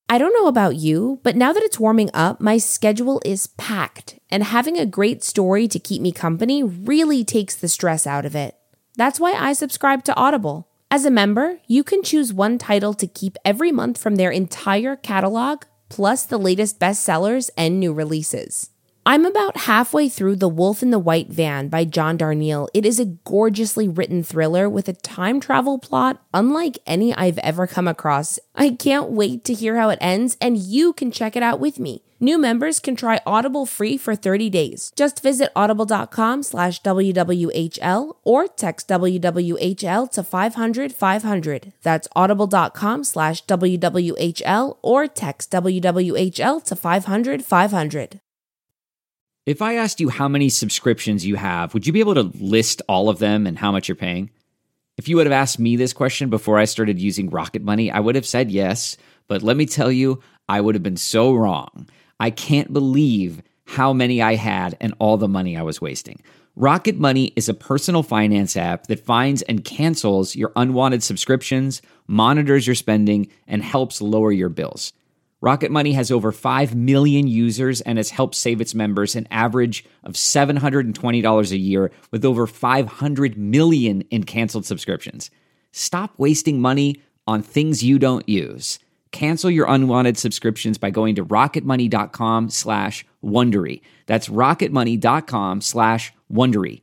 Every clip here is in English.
I don't know about you, but now that it's warming up, my schedule is packed, and having a great story to keep me company really takes the stress out of it. That's why I subscribe to Audible. As a member, you can choose one title to keep every month from their entire catalog, plus the latest bestsellers and new releases. I'm about halfway through The Wolf in the White Van by John Darnielle. It is a gorgeously written thriller with a time travel plot unlike any I've ever come across. I can't wait to hear how it ends, and you can check it out with me. New members can try Audible free for 30 days. Just visit audible.com/WWHL or text WWHL to 500-500. That's audible.com/WWHL or text WWHL to 500-500. If I asked you how many subscriptions you have, would you be able to list all of them and how much you're paying? If you would have asked me this question before I started using Rocket Money, I would have said yes, but let me tell you, I would have been so wrong. I can't believe how many I had and all the money I was wasting. Rocket Money is a personal finance app that finds and cancels your unwanted subscriptions, monitors your spending, and helps lower your bills. Rocket Money has over 5 million users and has helped save its members an average of $720 a year with over 500 million in canceled subscriptions. Stop wasting money on things you don't use. Cancel your unwanted subscriptions by going to rocketmoney.com/Wondery. That's rocketmoney.com/Wondery.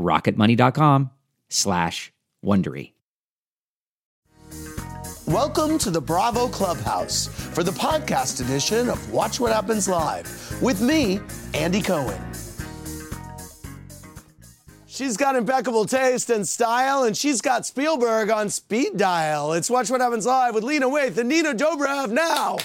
rocketmoney.com/Wondery. Welcome to the Bravo Clubhouse for the podcast edition of Watch What Happens Live with me, Andy Cohen. She's got impeccable taste and style, and she's got Spielberg on speed dial. It's Watch What Happens Live with Lena Waithe and Nina Dobrev now.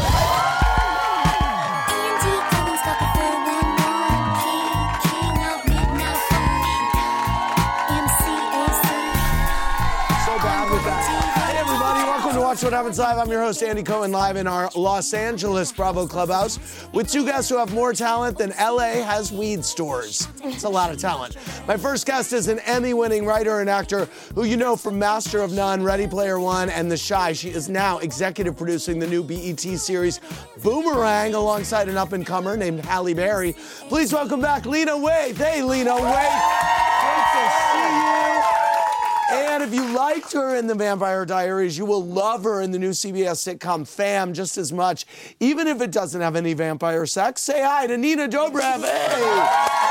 Watch What Happens Live. I'm your host, Andy Cohen, live in our Los Angeles Bravo Clubhouse with two guests who have more talent than LA has weed stores. It's a lot of talent. My first guest is an Emmy-winning writer and actor who you know from Master of None, Ready Player One, and The Chi. She is now executive producing the new BET series Boomerang alongside an up-and-comer named Halle Berry. Please welcome back Lena Waithe. Hey, Lena Waithe. Great to see you. And if you liked her in The Vampire Diaries, you will love her in the new CBS sitcom Fam just as much, even if it doesn't have any vampire sex. Say hi to Nina Dobrev. Hey!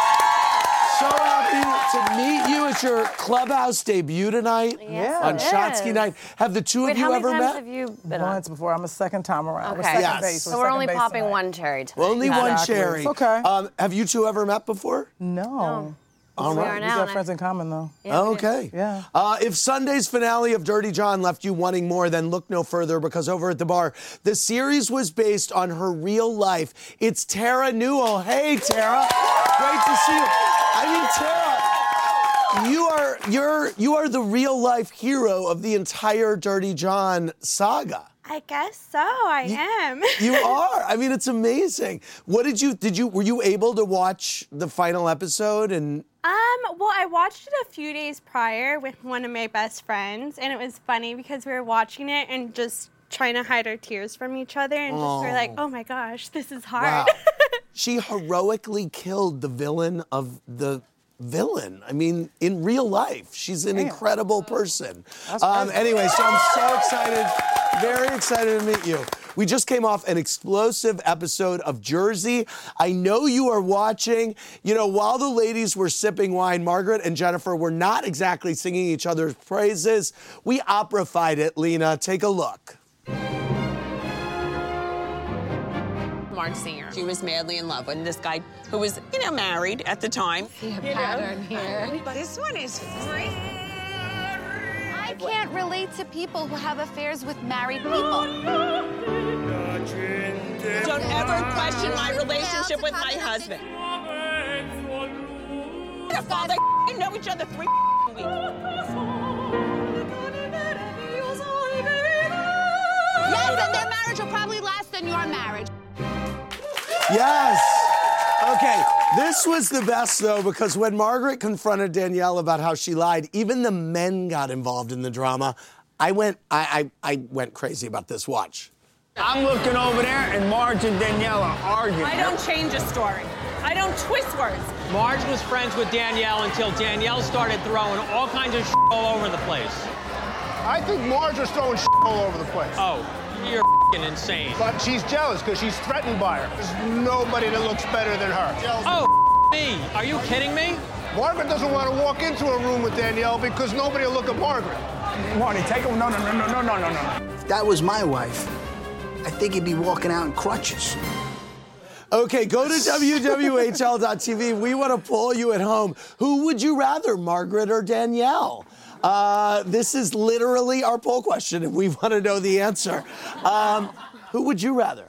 So happy to meet you. It's your Clubhouse debut tonight on Shotsky Night. Have the two of you ever met? How many times have you been on? Once before. I'm a second time around. Okay. We're second base. So we're only popping one cherry tonight. Only one cherry. Okay. Have you two ever met before? No. All right. We got friends in common, though. Yeah, okay. Yeah. If Sunday's finale of Dirty John left you wanting more, then look no further, because over at the bar, the series was based on her real life. It's Tara Newell. Hey, Tara. Great to see you. I mean, Tara, you are the real life hero of the entire Dirty John saga. I guess so. I am. You are. I mean, it's amazing. Were you able to watch the final episode and? Well, I watched it a few days prior with one of my best friends, and it was funny because we were watching it and just trying to hide our tears from each other, and just were like, oh my gosh, this is hard. Wow. She heroically killed the villain of the villain. I mean, in real life, she's an incredible person. Anyway, so I'm so excited, very excited to meet you. We just came off an explosive episode of Jersey. I know you are watching. You know, while the ladies were sipping wine, Margaret and Jennifer were not exactly singing each other's praises. We opera-fied it, Lena. Take a look. Mark Singer. She was madly in love with this guy who was, married at the time. See a pattern here. This one is free. I can't relate to people who have affairs with married people. Don't ever question my relationship with my husband. Your father know each other 3 weeks. Yes, and their marriage will probably last than your marriage. Yes. Okay, this was the best, though, because when Margaret confronted Danielle about how she lied, even the men got involved in the drama. I went crazy about this. Watch. I'm looking over there, and Marge and Danielle are arguing. I don't change a story. I don't twist words. Marge was friends with Danielle until Danielle started throwing all kinds of all over the place. I think Marge was throwing all over the place. Oh, you're insane. But she's jealous because she's threatened by her. There's nobody that looks better than her. Oh, me. Are you kidding me? Margaret doesn't want to walk into a room with Danielle because nobody will look at Margaret. Marty, take him. No. If that was my wife, I think he'd be walking out in crutches. Okay, go to WWHL.tv. We want to poll you at home. Who would you rather, Margaret or Danielle? This is literally our poll question, and we want to know the answer. Who would you rather?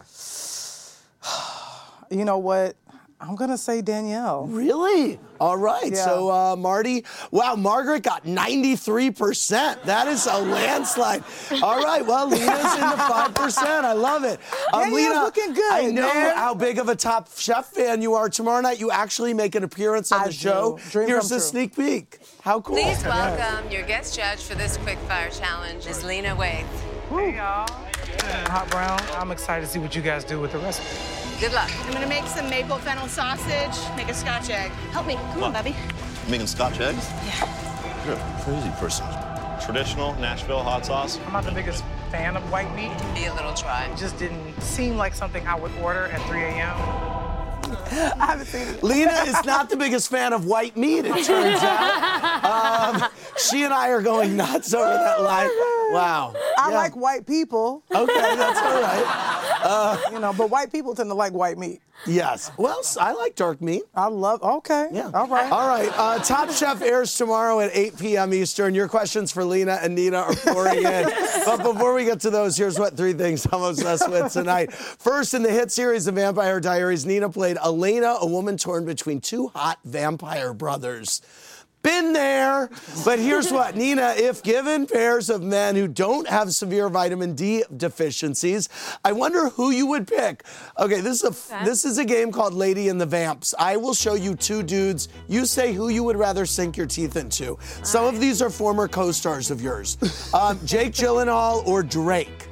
You know what? I'm going to say Danielle. Really? All right. Yeah. So, Marty, wow, Margaret got 93%. That is a landslide. All right. Well, Lena's in the 5%. I love it. Danielle's Lena, looking good, I know man. how big of a Top Chef fan you are. Tomorrow night, you actually make an appearance on the show. Here's a sneak peek. How cool. Please welcome your guest judge for this quickfire challenge, Ms. Lena Waithe. Hey, y'all. Hot Brown. I'm excited to see what you guys do with the recipe. Good luck. I'm gonna make some maple fennel sausage, make a Scotch egg. Help me. Come on, Bubby. Making Scotch eggs? Yeah. You're a crazy person. Traditional Nashville hot sauce? I'm not the biggest fan of white meat. Be a little dry. It just didn't seem like something I would order at 3 a.m. I haven't seen it. Lena is not the biggest fan of white meat, it turns out. She and I are going nuts over that line. Wow. I like white people. Okay, that's all right. But white people tend to like white meat. Yes. Well, I like dark meat. Okay. Yeah. All right. All right. Top Chef airs tomorrow at 8 p.m. Eastern. Your questions for Lena and Nina are pouring in. But before we get to those, here's what 3 things I'm obsessed with tonight. First, in the hit series The Vampire Diaries, Nina played Elena, a woman torn between 2 hot vampire brothers. Been there. But here's what, Nina, if given pairs of men who don't have severe vitamin D deficiencies, I wonder who you would pick. Okay, this is a game called Lady and the Vamps. I will show you 2 dudes. You say who you would rather sink your teeth into. Some of these are former co-stars of yours. Jake Gyllenhaal or Drake?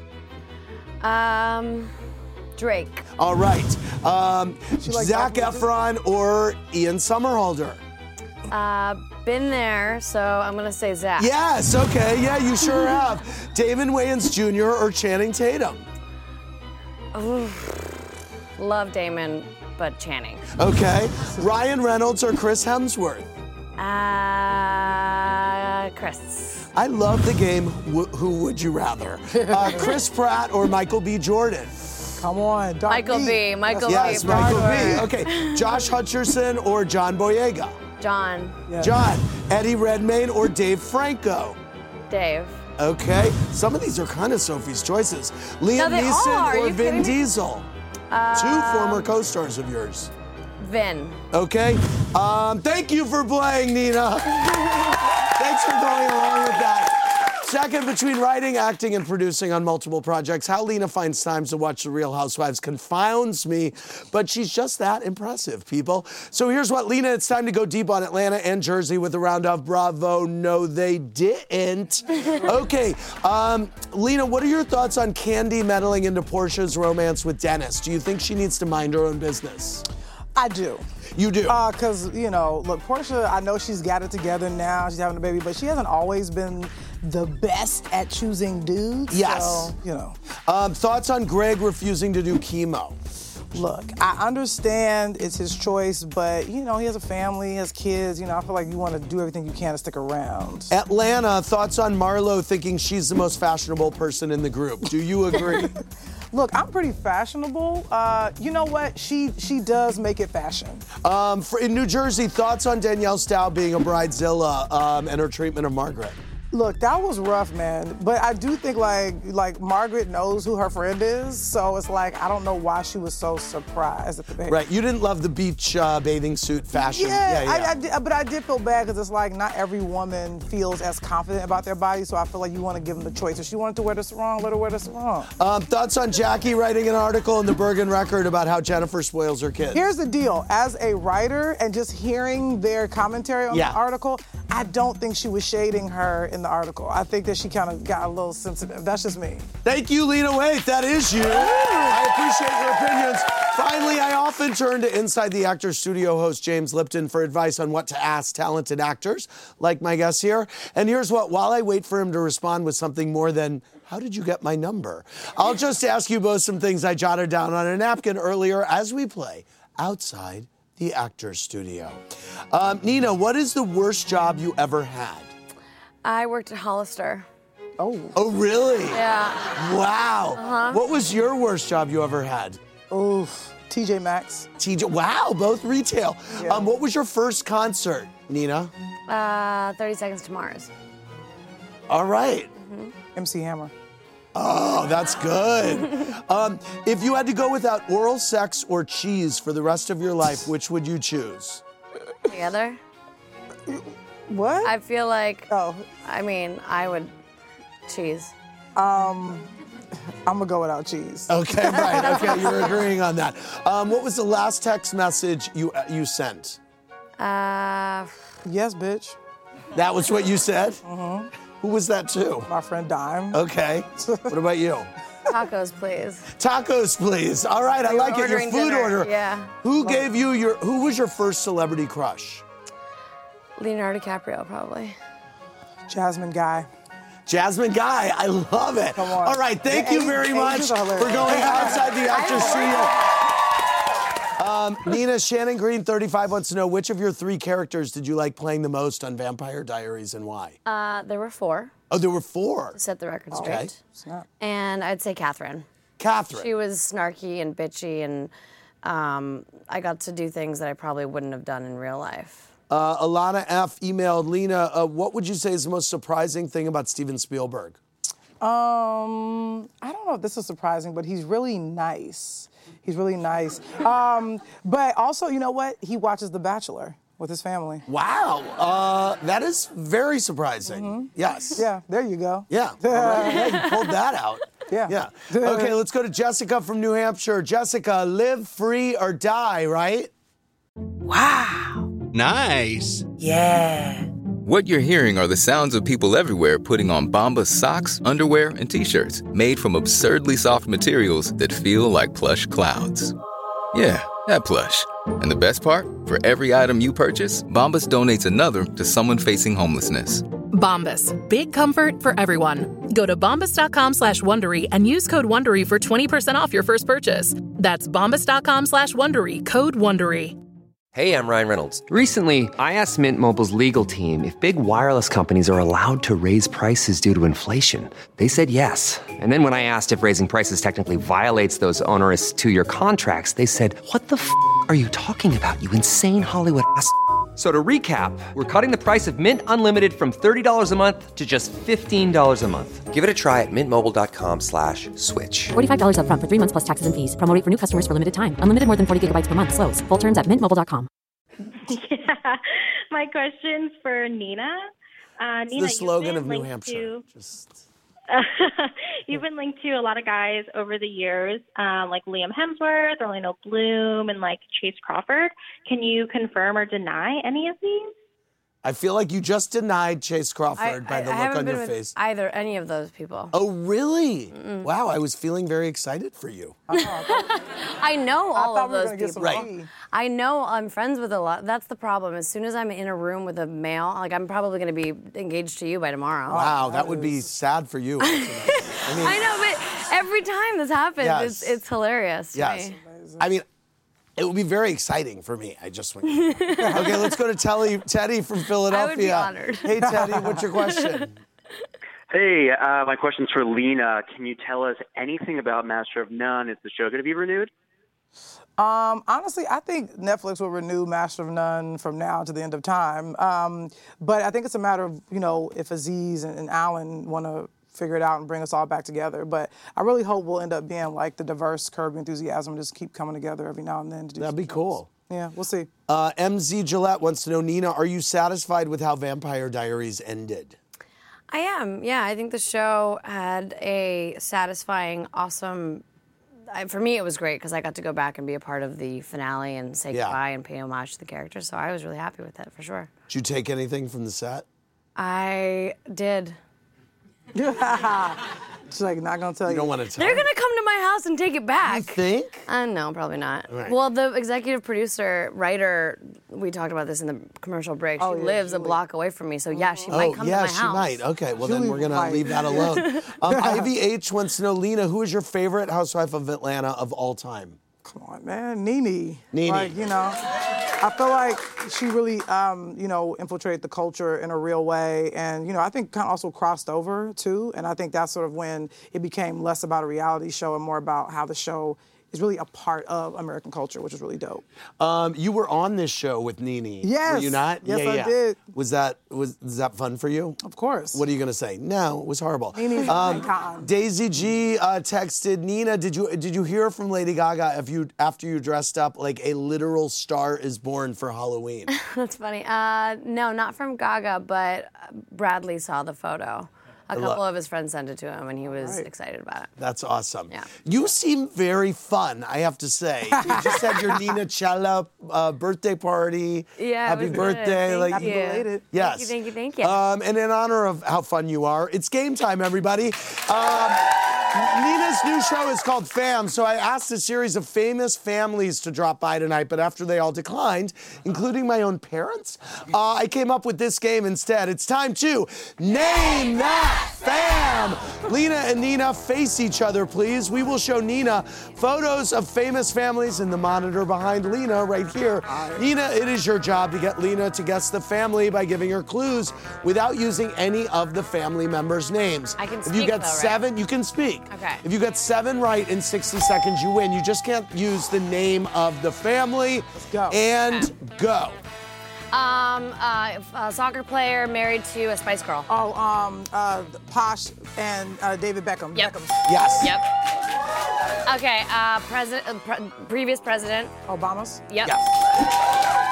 Drake. All right. Zac Efron or Ian Somerhalder? Been there, so I'm gonna say Zach. Yes, okay, yeah, you sure have. Damon Wayans Jr. or Channing Tatum? Ooh, love Damon, but Channing. Okay. Ryan Reynolds or Chris Hemsworth? Chris. I love the game, Who Would You Rather? Chris Pratt or Michael B. Jordan? Come on, Michael B. Michael B. Yes, Michael B. Okay. Josh Hutcherson or John Boyega? John. Yeah. John. Eddie Redmayne or Dave Franco? Dave. Okay. Some of these are kind of Sophie's choices. Liam Neeson or Vin Diesel? 2 former co-stars of yours. Vin. Okay. Thank you for playing, Nina. Thanks for going along with that. Second, between writing, acting, and producing on multiple projects, how Lena finds time to watch The Real Housewives confounds me, but she's just that impressive, people. So here's what, Lena, it's time to go deep on Atlanta and Jersey with a round of Bravo. No, they didn't. Okay, Lena, what are your thoughts on Kandi meddling into Portia's romance with Dennis? Do you think she needs to mind her own business? I do. You do? Because, look, Portia, I know she's got it together now. She's having a baby, but she hasn't always been the best at choosing dudes. Yes. So, thoughts on Greg refusing to do chemo? Look, I understand it's his choice, but, he has a family, he has kids. I feel like you want to do everything you can to stick around. Atlanta, thoughts on Marlo thinking she's the most fashionable person in the group. Do you agree? Look, I'm pretty fashionable. You know what? She does make it fashion. In New Jersey, thoughts on Danielle Staub being a bridezilla and her treatment of Margaret? Look, that was rough, man. But I do think like Margaret knows who her friend is, so it's like I don't know why she was so surprised at the baby. Right, you didn't love the beach bathing suit fashion. Yeah. But I did feel bad because it's like not every woman feels as confident about their body, so I feel like you want to give them the choice. If she wanted to wear the sarong, let her wear the sarong. Thoughts on Jackie writing an article in the Bergen Record about how Jennifer spoils her kids? Here's the deal. As a writer and just hearing their commentary on the article, I don't think she was shading her in the article. I think that she kind of got a little sensitive. That's just me. Thank you, Lena Waithe. That is you. I appreciate your opinions. Finally, I often turn to Inside the Actors Studio host James Lipton for advice on what to ask talented actors, like my guest here. And here's what, while I wait for him to respond with something more than, how did you get my number? I'll just ask you both some things I jotted down on a napkin earlier as we play Outside the Actors Studio. Nina, what is the worst job you ever had? I worked at Hollister. Oh, really? Yeah. Wow. Uh-huh. What was your worst job you ever had? Oof, TJ Maxx. Wow, both retail. Yeah. What was your first concert, Nina? 30 Seconds to Mars. All right. MC Hammer. Oh, that's good. If you had to go without oral sex or cheese for the rest of your life, which would you choose? Together? What? I feel like, Oh, I would cheese. I'm gonna go without cheese. Okay, right. Okay, you're agreeing on that. What was the last text message you sent? Yes, bitch. That was what you said? Mm-hmm. Who was that to? My friend Dime. Okay. What about you? Tacos, please. Tacos, please. All right, I We were like it. Your ordering food dinner, order. yeah. Who was your first celebrity crush? Leonardo DiCaprio, probably. Jasmine Guy. Jasmine Guy, I love it. Come on. All right, thank you very much for going outside the Actors Studio. Nina, Shannon Green, 35, wants to know, which of your 3 characters did you like playing the most on Vampire Diaries and why? There were 4. Oh, there were 4. To set the record Okay. straight. And I'd say Catherine. Catherine. She was snarky and bitchy, and I got to do things that I probably wouldn't have done in real life. Alana F. emailed Lena, what would you say is the most surprising thing about Steven Spielberg? I don't know if this is surprising, but he's really nice. He's really nice. But also, you know what? He watches The Bachelor with his family. Wow, that is very surprising. Yes. Yeah, there you go. Yeah. All right. Yeah, you pulled that out. Yeah. Yeah. Okay, let's go to Jessica from New Hampshire. Jessica, live free or die, right? Nice. Yeah. What you're hearing are the sounds of people everywhere putting on Bombas socks, underwear, and T-shirts made from absurdly soft materials that feel like plush clouds. Yeah, that plush. And the best part? For every item you purchase, Bombas donates another to someone facing homelessness. Bombas. Big comfort for everyone. Go to bombas.com/Wondery and use code Wondery for 20% off your first purchase. That's bombas.com/Wondery, code Wondery. Hey, I'm Ryan Reynolds. Recently, I asked Mint Mobile's legal team if big wireless companies are allowed to raise prices due to inflation. They said yes. And then when I asked if raising prices technically violates those onerous 2-year contracts, they said, "What the f*** are you talking about, you insane Hollywood ass?" So to recap, we're cutting the price of Mint Unlimited from $30 a month to just $15 a month. Give it a try at mintmobile.com/switch. $45 up front for 3 months plus taxes and fees. Promo rate for new customers for limited time. Unlimited more than 40 gigabytes per month. Slows full terms at mintmobile.com. Yeah, my question's for Nina. Nina, The slogan of New Hampshire. You've been linked to a lot of guys over the years, like Liam Hemsworth, Orlando Bloom, and like Chase Crawford. Can you confirm or deny any of these? I feel like you just denied Chase Crawford by the look on your face. Any of those people. Oh, really? Wow, I was feeling very excited for you. I know all of those people. Right. I know I'm friends with a lot. That's the problem. As soon as I'm in a room with a male, like I'm probably going to be engaged to you by tomorrow. Wow, that would be sad for you. I know, but every time this happens, Yes. it's hilarious to Yes. me. I mean, it would be very exciting for me. I just went. Okay, let's go to Teddy from Philadelphia. I would be honored. Hey, Teddy, what's your question? Hey, my question's for Lena. Can you tell us anything about Master of None? Is the show going to be renewed? Honestly, I think Netflix will renew Master of None from now to the end of time. But I think it's a matter of, if Aziz and Alan want to figure it out and bring us all back together. But I really hope we'll end up being like the diverse Curb Your Enthusiasm, just keep coming together every now and then to do That'd be cool. Yeah, we'll see. MZ Gillette wants to know, Nina, are you satisfied with how Vampire Diaries ended? I am. Yeah, I think the show had a satisfying, awesome for me, it was great because I got to go back and be a part of the finale and say Yeah. goodbye and pay homage to the character. So I was really happy with it, for sure. Did you take anything from the set? I did. She's like, not gonna tell you. You don't want to tell They're going to come to my house and take it back. You think? No, probably not. Right. Well, the executive producer, writer, we talked about this in the commercial break. She lives a block away from me, so yeah, she might come to my house. she might. Okay, well then we're gonna leave that alone. Ivy H wants to know, Lena, who is your favorite housewife of Atlanta of all time? Come on, man, Nene. Nene. Like, you know, I feel like she really, infiltrated the culture in a real way, and I think kind of also crossed over too. And I think that's sort of when it became less about a reality show and more about how the show is really a part of American culture, which is really dope. You were on this show with Nene. Yes. Were you not? Yes, yeah. I did. Was that fun for you? Of course. What are you gonna say? No, it was horrible. Nene's an icon. Daisy G texted Nina. Did you hear from Lady Gaga after you dressed up like a literal Star Is Born for Halloween? That's funny. No, not from Gaga, but Bradley saw the photo. A couple of his friends sent it to him, and he was excited about it. That's awesome. Yeah. You seem very fun, I have to say. You just had your Nina Chella birthday party. Yeah, Happy it was birthday. Good. Like, Thank you. Belated. Yes. Thank you. And in honor of how fun you are, it's game time, everybody. Nina's new show is called Fam, so I asked a series of famous families to drop by tonight, but after they all declined, including my own parents, I came up with this game instead. It's time to Name That Fam! Lena and Nina face each other, please. We will show Nina photos of famous families in the monitor behind Lena right here. Nina, it is your job to get Lena to guess the family by giving her clues without using any of the family members' names. I can If you speak, get though, right? 7, you can speak. Okay. If you get 7 right in 60 seconds, you win. You just can't use the name of the family. Let's go. And go. A soccer player married to a Spice Girl. Posh and David Beckham. Yep. Beckham. Yes. Yep. Okay, previous president. Obama's. Yep. Yes.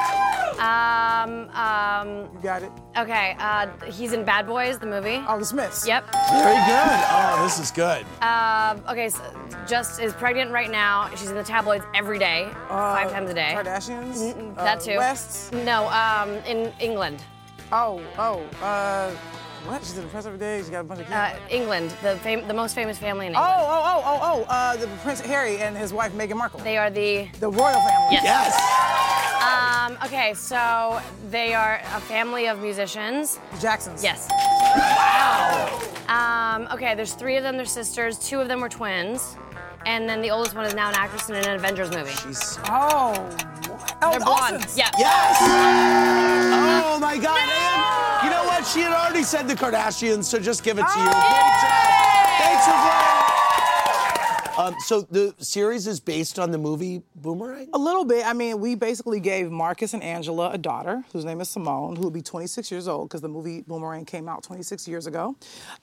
You got it. Okay, he's in Bad Boys, the movie. Oh, the Smiths. Yep. Very good. Oh, this is good. Okay, so just is pregnant right now. She's in the tabloids every day, 5 times a day. Kardashians. That too. Wests. No, in England. What? She's in the press every day. She got a bunch of kids. England, the most famous family in England. The Prince Harry and his wife Meghan Markle. They are the royal family. Yes. Okay, so they are a family of musicians. The Jacksons. Yes. Wow. Okay, there's 3 of them. They're sisters. 2 of them were twins. And then the oldest one is now an actress in an Avengers movie. They're blonde. Yeah. Yes! Oh, my God. And you know what? She had already said the Kardashians, so just give it to you. Great job. Thanks for playing. So the series is based on the movie Boomerang? A little bit. I mean, we basically gave Marcus and Angela a daughter, whose name is Simone, who will be 26 years old, because the movie Boomerang came out 26 years ago.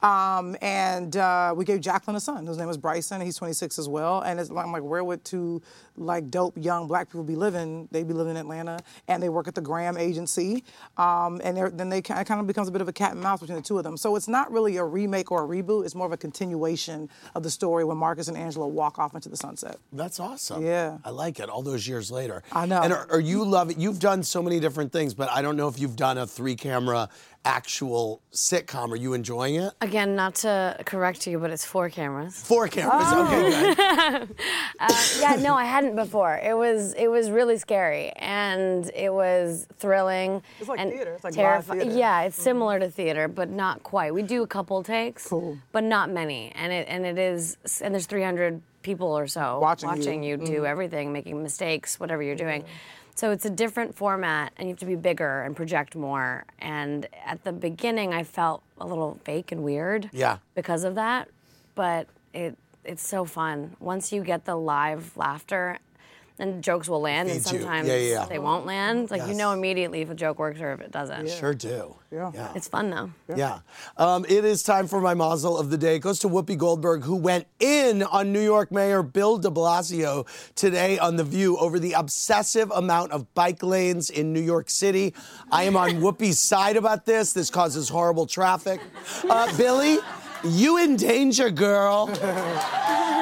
And we gave Jacqueline a son, whose name is Bryson. He's 26 as well. And I'm like, where would 2 dope young black people be living? They'd be living in Atlanta, and they work at the Graham Agency. And then they kind of becomes a bit of a cat and mouse between the 2 of them. So it's not really a remake or a reboot. It's more of a continuation of the story when Marcus and Angela walk off into the sunset. That's awesome. Yeah. I like it, all those years later. I know. And are you love it? You've done so many different things, but I don't know if you've done a 3-camera actual sitcom. Are you enjoying it? Again, not to correct you, but it's 4 cameras. 4 cameras, okay, good. No, I hadn't before. It was really scary, and it was thrilling. It's like and theater. It's like live terrifying. theater. Yeah, it's similar to theater, but not quite. We do a couple takes, but not many. And there's 300 people or so watching you do everything, making mistakes, whatever you're doing. So it's a different format, and you have to be bigger and project more. And at the beginning, I felt a little fake and weird because of that. But it's so fun. Once you get the live laughter, then jokes will land, and sometimes they won't land. Like, you know immediately if a joke works or if it doesn't. Sure do. Yeah. It's fun, though. Yeah. It is time for my mazel of the day. It goes to Whoopi Goldberg, who went in on New York Mayor Bill de Blasio today on The View over the obsessive amount of bike lanes in New York City. I am on Whoopi's side about this. This causes horrible traffic. Billy, you in danger, girl.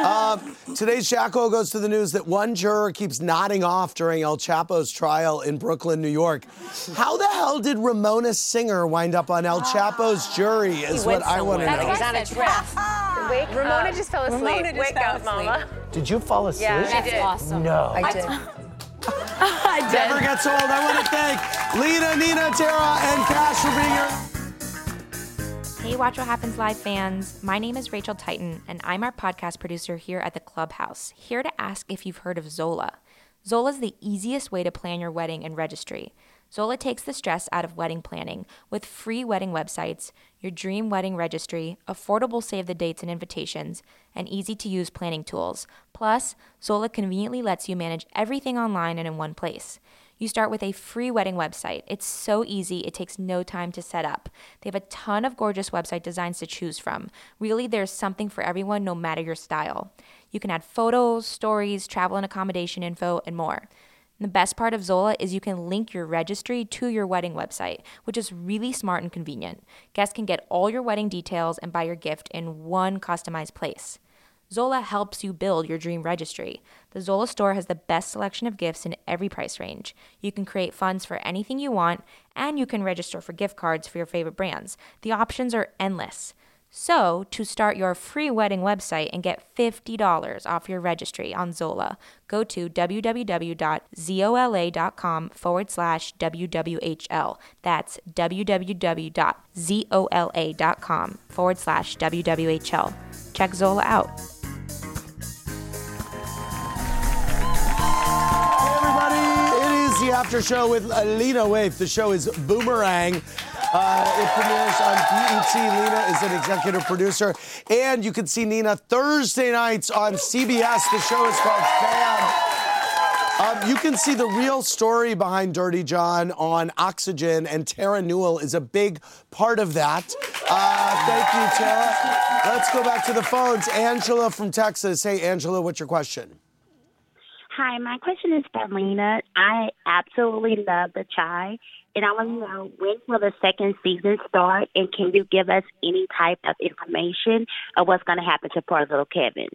Today's Shackle goes to the news that one juror keeps nodding off during El Chapo's trial in Brooklyn, New York. How the hell did Ramona Singer wind up on El Chapo's jury is what I want to know. He's on a trip. Ramona just fell asleep. Wake up, Mama. Did you fall asleep? Yeah, That's awesome. No. I did. I did. Never gets old. I want to thank Lena, Nina, Tara, and Cash for being here. Hey, Watch What Happens Live fans. My name is Rachel Titan, and I'm our podcast producer here at the Clubhouse, here to ask if you've heard of Zola. Zola is the easiest way to plan your wedding and registry. Zola takes the stress out of wedding planning with free wedding websites, your dream wedding registry, affordable save the dates and invitations, and easy-to-use planning tools. Plus, Zola conveniently lets you manage everything online and in one place. You start with a free wedding website. It's so easy, it takes no time to set up. They have a ton of gorgeous website designs to choose from. Really, there's something for everyone, no matter your style. You can add photos, stories, travel and accommodation info, and more. And the best part of Zola is you can link your registry to your wedding website, which is really smart and convenient. Guests can get all your wedding details and buy your gift in one customized place. Zola helps you build your dream registry. The Zola store has the best selection of gifts in every price range. You can create funds for anything you want, and you can register for gift cards for your favorite brands. The options are endless. So, to start your free wedding website and get $50 off your registry on Zola, go to www.zola.com/WWHL. That's www.zola.com/WWHL. Check Zola out. The after show with Lena Waithe. The show is Boomerang. It premieres on BET. Lena is an executive producer. And you can see Nina Thursday nights on CBS. The show is called Fam. You can see the real story behind Dirty John on Oxygen, and Tara Newell is a big part of that. Thank you, Tara. Let's go back to the phones. Angela from Texas. Hey, Angela, what's your question? Hi, my question is for Lena. I absolutely love The Chi, and I want to know, when will the second season start, and can you give us any type of information of what's going to happen to poor little Kevin?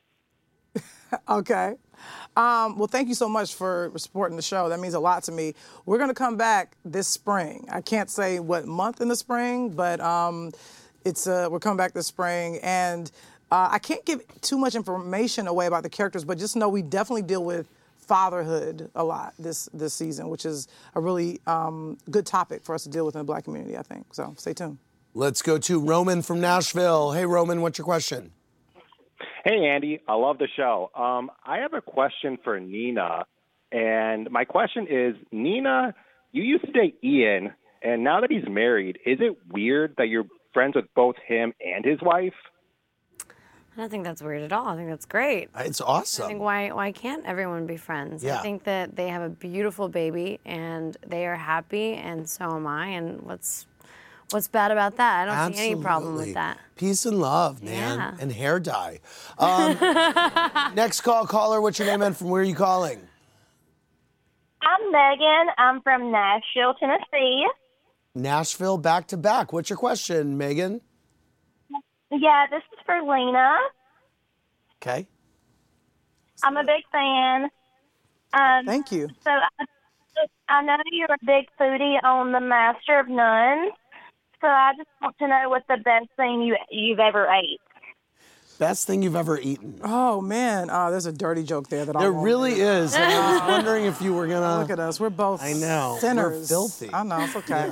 Okay. Well, thank you so much for supporting the show. That means a lot to me. We're going to come back this spring. I can't say what month in the spring, but we're coming back this spring, and I can't give too much information away about the characters, but just know we definitely deal with fatherhood a lot this season, which is a really good topic for us to deal with in the Black community, I think. So stay tuned. Let's go to Roman from Nashville. Hey, Roman, what's your question? Hey, Andy. I love the show. I have a question for Nina, and my question is, Nina, you used to date Ian, and now that he's married, is it weird that you're friends with both him and his wife? I don't think that's weird at all. I think that's great. It's awesome. I think why can't everyone be friends? Yeah. I think that they have a beautiful baby and they are happy, and so am I. And what's bad about that? I don't see any problem with that. Peace and love, man, Yeah. and hair dye. Next caller. What's your name and from where are you calling? I'm Megan. I'm from Nashville, Tennessee. Nashville, back to back. What's your question, Megan? Yeah, this is for Lena. Okay. I'm a big fan. Thank you. So I know you're a big foodie on The Master of None. So I just want to know what's the best thing you've ever ate. Best thing you've ever eaten? Oh, man. There's a dirty joke there that I There won't really make. is. And I was wondering if you were going to... Look at us. We're both I know. sinners. We're filthy. I know. It's okay.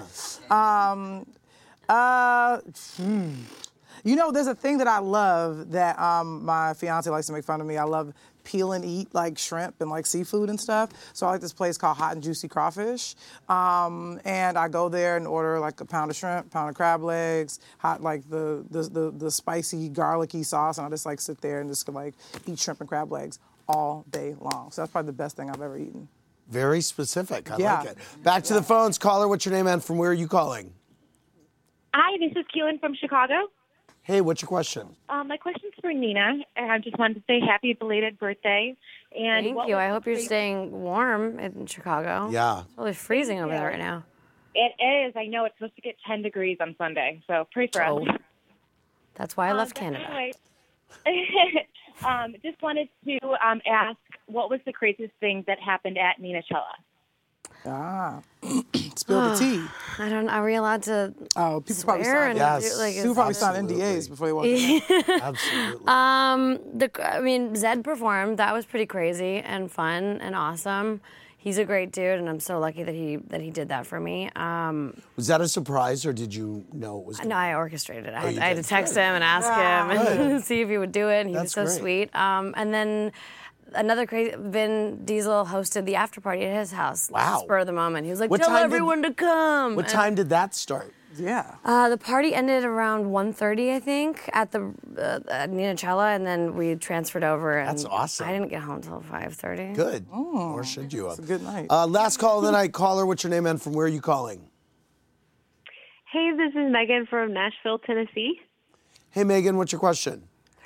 You know, there's a thing that I love that my fiance likes to make fun of me. I love peel and eat like shrimp and like seafood and stuff. So I like this place called Hot and Juicy Crawfish. And I go there and order like a pound of shrimp, pound of crab legs, hot like the spicy garlicky sauce, and I just like sit there and just like eat shrimp and crab legs all day long. So that's probably the best thing I've ever eaten. Very specific. I like it. Back to the phones. Caller, what's your name and from where are you calling? Hi, this is Keelan from Chicago. Hey, what's your question? My question's for Nina, and I just wanted to say happy belated birthday. And Thank you. I hope you're staying warm in Chicago. Yeah. It's really freezing over there right now. It is. I know it's supposed to get 10 degrees on Sunday, so pray for us. That's why I love Canada. Anyway, Just wanted to ask, what was the craziest thing that happened at Nina Chella? Spill the tea. Are we allowed to people probably swear? sign, people probably sign NDAs before they walk in. Absolutely. Zed performed. That was pretty crazy and fun and awesome. He's a great dude, and I'm so lucky that he did that for me. Was that a surprise, or did you know it was? No, I orchestrated it. I had to text him and ask him and see if he would do it, and he was so sweet. And then another crazy, Vin Diesel hosted the after party at his house. Wow. Spur of the moment. He was like, tell everyone to come. What time did that start? Yeah. The party ended around 1:30, I think, at the at Nina Chella, and then we transferred over. And That's awesome. I didn't get home till 5:30. Good. Or should you have? It's a good night. Last call of the night. Caller, what's your name and from where are you calling? Hey, this is Megan from Nashville, Tennessee. Hey, Megan, what's your question?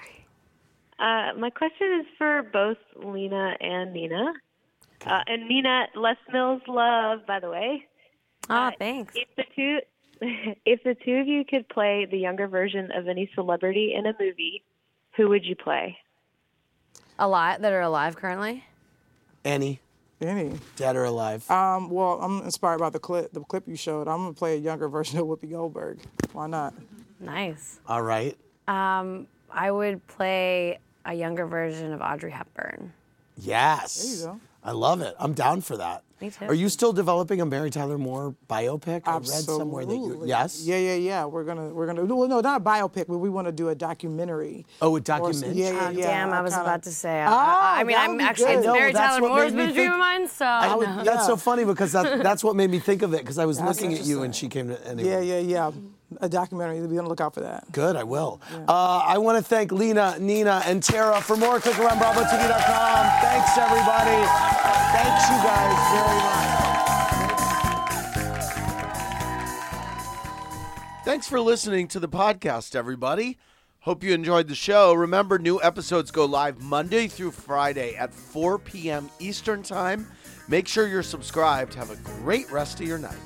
My question is for both Lena and Nina. And Nina, Les Mills love, by the way. Thanks. If the two of you could play the younger version of any celebrity in a movie, who would you play? That are alive currently? Any. Dead or alive? Well, I'm inspired by the clip you showed. I'm going to play a younger version of Whoopi Goldberg. Why not? Nice. All right. I would play a younger version of Audrey Hepburn. Yes. There you go. I love it. I'm down for that. Me too. Are you still developing a Mary Tyler Moore biopic? Absolutely. I read somewhere that you. Yes. Yeah. We're gonna. Well, no, not a biopic, but we want to do a documentary. Oh, a documentary. Yeah. Damn, I was about to say. I'm actually it's Mary Tyler Moore's been a dream of mine, so. That's so funny because that's what made me think of it because I was looking at you and she came to. Anyway. Yeah. A documentary. Be on the lookout for that. Good, I will. Yeah. I want to thank Lena, Nina, and Tara. For more, click around BravoTV.com. Thanks, everybody. Thanks, you guys, very much. Thanks for listening to the podcast, everybody. Hope you enjoyed the show. Remember, new episodes go live Monday through Friday at 4 p.m. Eastern Time. Make sure you're subscribed. Have a great rest of your night.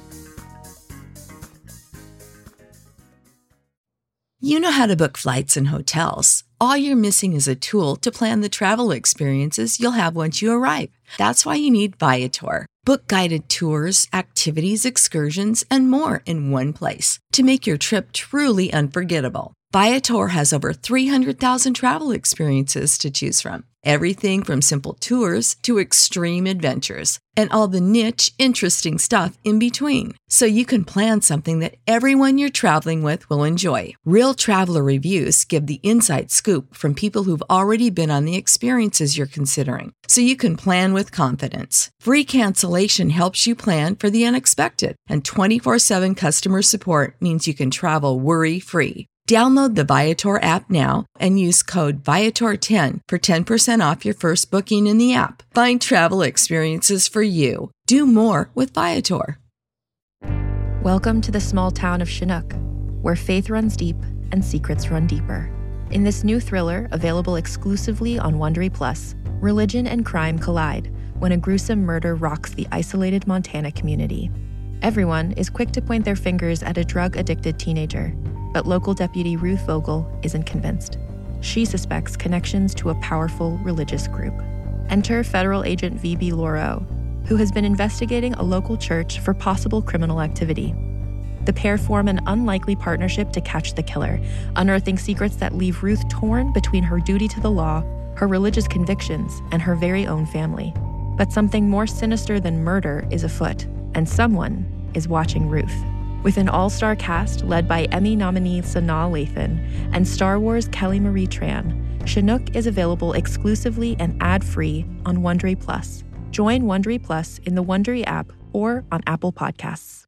You know how to book flights and hotels. All you're missing is a tool to plan the travel experiences you'll have once you arrive. That's why you need Viator. Book guided tours, activities, excursions, and more in one place to make your trip truly unforgettable. Viator has over 300,000 travel experiences to choose from. Everything from simple tours to extreme adventures and all the niche, interesting stuff in between. So you can plan something that everyone you're traveling with will enjoy. Real traveler reviews give the inside scoop from people who've already been on the experiences you're considering. So you can plan with confidence. Free cancellation helps you plan for the unexpected. And 24/7 customer support means you can travel worry-free. Download the Viator app now and use code Viator10 for 10% off your first booking in the app. Find travel experiences for you. Do more with Viator. Welcome to the small town of Chinook, where faith runs deep and secrets run deeper. In this new thriller, available exclusively on Wondery Plus, religion and crime collide when a gruesome murder rocks the isolated Montana community. Everyone is quick to point their fingers at a drug-addicted teenager, but local deputy Ruth Vogel isn't convinced. She suspects connections to a powerful religious group. Enter federal agent V.B. Lauro, who has been investigating a local church for possible criminal activity. The pair form an unlikely partnership to catch the killer, unearthing secrets that leave Ruth torn between her duty to the law, her religious convictions, and her very own family. But something more sinister than murder is afoot, and someone is watching Ruth. With an all-star cast led by Emmy nominee Sanaa Lathan and Star Wars Kelly Marie Tran, Chinook is available exclusively and ad-free on Wondery Plus. Join Wondery Plus in the Wondery app or on Apple Podcasts.